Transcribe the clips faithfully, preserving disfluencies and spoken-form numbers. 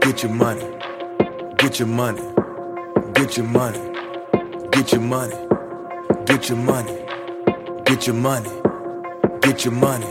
Get your money, get your money, get your money, get your money, get your money, get your money, get your money,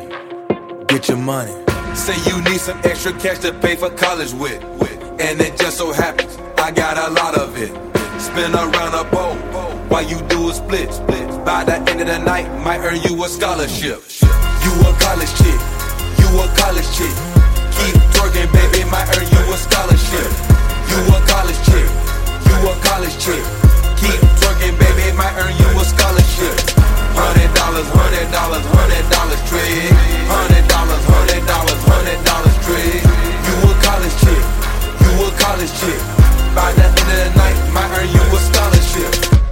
get your money. Say you need some extra cash to pay for college with, and it just so happens I got a lot of it. Spin around a bowl while you do a split. By the end of the night, might earn you a scholarship. You a college chick, you a college chick. Keep twerking, baby, might earn you a scholarship. You a college chick, you a college chick. Keep twerking, baby, might earn you a scholarship. Hundred dollars, hundred dollars, hundred dollars trade. Hundred dollars, hundred dollars, hundred dollars trade. You a college chick, you a college chick. By the end of the night, might earn you a scholarship.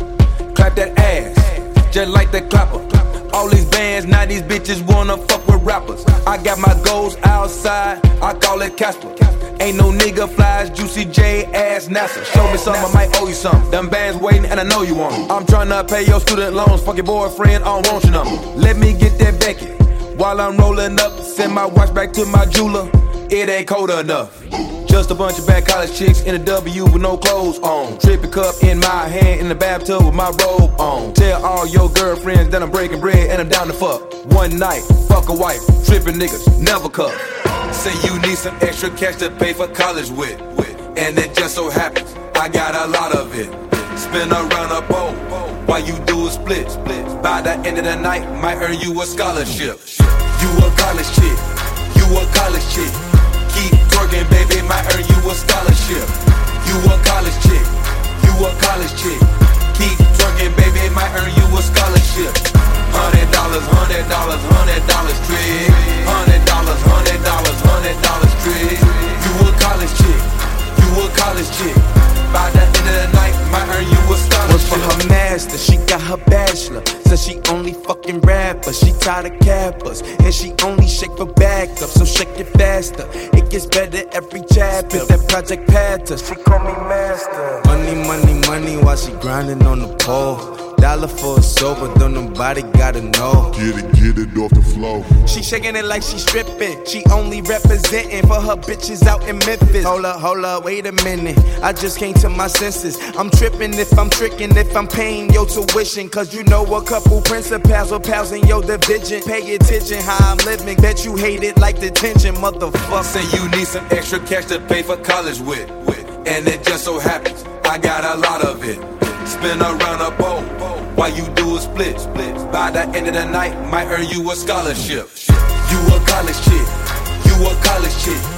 Clap that ass, just like the clapper. All these bands, now these bitches wanna fuck with rappers. I got my goals outside, I call it Casper. Ain't no nigga flies, Juicy J, ass NASA. Show me something, I might owe you something. Them bands waiting and I know you want 'em. I'm tryna pay your student loans, fuck your boyfriend, I don't want your number. Let me get that Becky, while I'm rolling up. Send my watch back to my jeweler, it ain't cold enough. Just a bunch of bad college chicks in a W with no clothes on. Trippy cup in my hand in the bathtub with my robe on. Tell all your girlfriends that I'm breaking bread and I'm down to fuck. One night, fuck a wife, trippin' niggas, never cuff. Say you need some extra cash to pay for college with, and it just so happens I got a lot of it. Spin around a bowl while you do a split. By the end of the night, might earn you a scholarship. You a college chick, you a college chick. Keep twerking, baby, might earn you a scholarship. You a college chick, you a college chick. Keep twerking, baby, might earn you a scholarship. Hundred dollars, hundred dollars, hundred dollars trade. Hundred dollars, hundred dollars, hundred dollars trade. You a college chick, you a college chick. By the end of the night, might earn you a scholarship. Work for her master, she got her bachelor. Says she only fucking rappers, she tired of cappers. And she only shake for backup, so shake it faster. It gets better every chapter, that project pattern. She call me master. Money, money, money while she grinding on the pole. Dollar for a sober, though nobody gotta know. Get it, get it off the floor. She shaking it like she stripping. She only representing for her bitches out in Memphis. Hold up, hold up, wait a minute. I just came to my senses. I'm tripping if I'm tricking, if I'm paying your tuition. Cause you know a couple principals or pals in your division. Pay attention how I'm living. Bet you hate it like detention, motherfucker. Say you need some extra cash to pay for college with, and it just so happens I got a lot of it. Spin around a bowl while you do a split. By the end of the night, might earn you a scholarship. You a college chick, you a college chick.